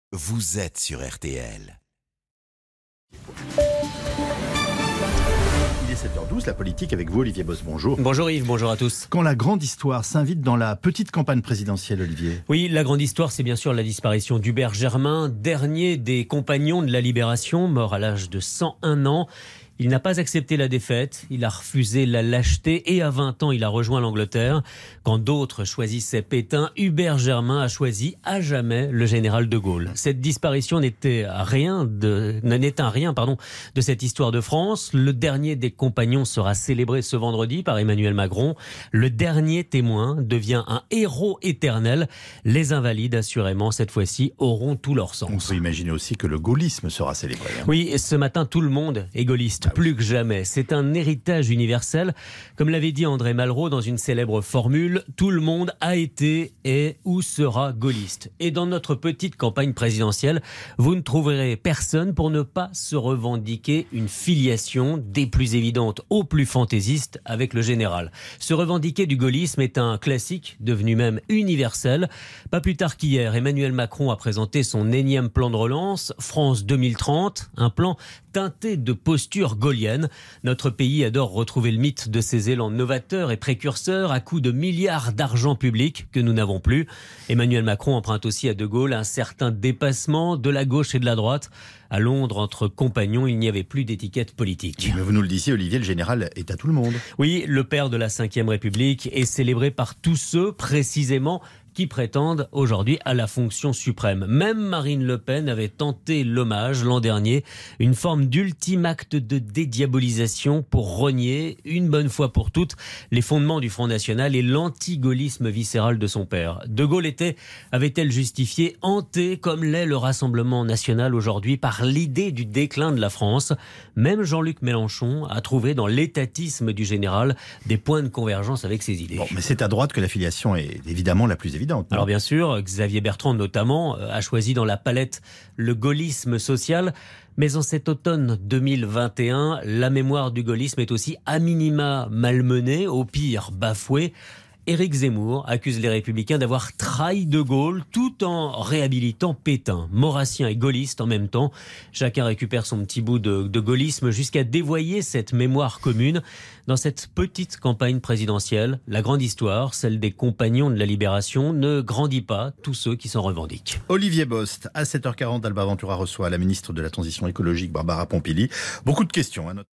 Vous êtes sur RTL. Il est 7h12, la politique avec vous, Olivier Boss, bonjour. Bonjour Yves, bonjour à tous. Quand la grande histoire s'invite dans la petite campagne présidentielle, Olivier. Oui, la grande histoire, c'est bien sûr la disparition d'Hubert Germain, dernier des compagnons de la Libération, mort à l'âge de 101 ans. Il n'a pas accepté la défaite, il a refusé la lâcheté et à 20 ans, il a rejoint l'Angleterre. Quand d'autres choisissaient Pétain, Hubert Germain a choisi à jamais le général de Gaulle. Cette disparition n'était un rien de cette histoire de France. Le dernier des compagnons sera célébré ce vendredi par Emmanuel Macron. Le dernier témoin devient un héros éternel. Les invalides, assurément, cette fois-ci, auront tout leur sens. On peut imaginer aussi que le gaullisme sera célébré. Oui, et ce matin, tout le monde est gaulliste. Plus que jamais. C'est un héritage universel. Comme l'avait dit André Malraux dans une célèbre formule, tout le monde a été, est ou sera gaulliste. Et dans notre petite campagne présidentielle, vous ne trouverez personne pour ne pas se revendiquer une filiation des plus évidentes aux plus fantaisistes avec le général. Se revendiquer du gaullisme est un classique, devenu même universel. Pas plus tard qu'hier, Emmanuel Macron a présenté son énième plan de relance, France 2030, un plan teinté de posture gaulienne. Notre pays adore retrouver le mythe de ses élans novateurs et précurseurs à coups de milliards d'argent public que nous n'avons plus. Emmanuel Macron emprunte aussi à De Gaulle un certain dépassement de la gauche et de la droite. À Londres, entre compagnons, il n'y avait plus d'étiquette politique. Mais vous nous le disiez, Olivier, le général est à tout le monde. Oui, le père de la Ve République est célébré par tous ceux, précisément, qui prétendent aujourd'hui à la fonction suprême. Même Marine Le Pen avait tenté l'hommage l'an dernier, une forme d'ultime acte de dédiabolisation pour renier, une bonne fois pour toutes, les fondements du Front National et l'anti-gaullisme viscéral de son père. De Gaulle avait-elle justifié, hanté comme l'est le Rassemblement national aujourd'hui par l'idée du déclin de la France. Même Jean-Luc Mélenchon a trouvé dans l'étatisme du général des points de convergence avec ses idées. Bon, mais c'est à droite que l'affiliation est évidemment la plus évidente. Alors bien sûr, Xavier Bertrand notamment a choisi dans la palette le gaullisme social. Mais en cet automne 2021, la mémoire du gaullisme est aussi à minima malmenée, au pire bafouée. Éric Zemmour accuse les Républicains d'avoir trahi De Gaulle tout en réhabilitant Pétain. Maurassien et gaulliste en même temps. Chacun récupère son petit bout de gaullisme jusqu'à dévoyer cette mémoire commune. Dans cette petite campagne présidentielle, la grande histoire, celle des compagnons de la Libération, ne grandit pas tous ceux qui s'en revendiquent. Olivier Bost, à 7h40, Alba Ventura reçoit la ministre de la Transition écologique, Barbara Pompili. Beaucoup de questions.